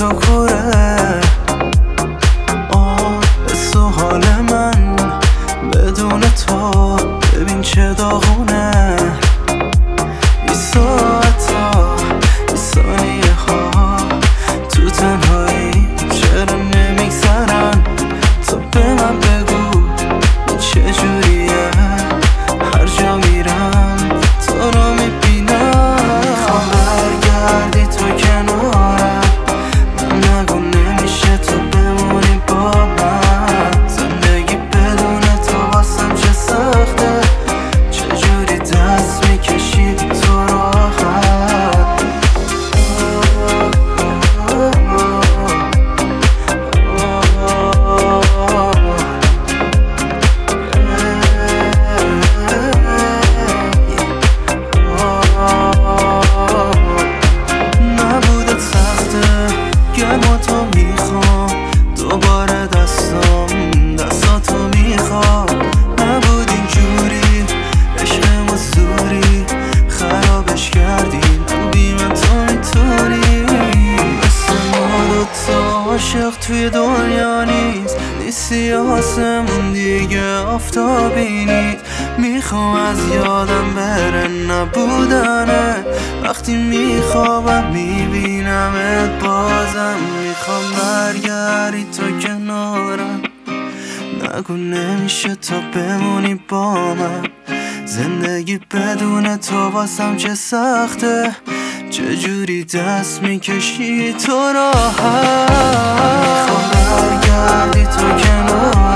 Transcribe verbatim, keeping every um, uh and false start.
تو کوره. آه حس و حال من بدون تو ببین چه داغونه. این ساعت ها این ثانیه ها تو تنهایی چرا نمیگذرن؟ تو به من بگو این چجوریه؟ هر جا میرم تو رو میبینم. میخوام برگردی تو کنارم، من نگو نمیشه تو بمونی با من. زندگی بدون تو واسم چه سخته، چجوری دست میکشی تو راحت. نبودت سخته گرما تو میخوام دوباره دستام دستاتو میخوام. نبود اینجوری عشقم و زوری خرابش کردی، خوبی من تو میتونی. مثل ما دوتا عاشق توی دنیا نیست، نیستی آسمون دیگه آفتابی نیست. میخوام از یادم بره نبودنه، وقتی میخوابم میبینمت بازم. میخوام برگردی تو کنارم، نگو نمیشه تو بمونی با من. زندگی بدون تو واسم چه سخته، چجوری دست میکشی تو راحت. میخوام برگردی تو کنارم،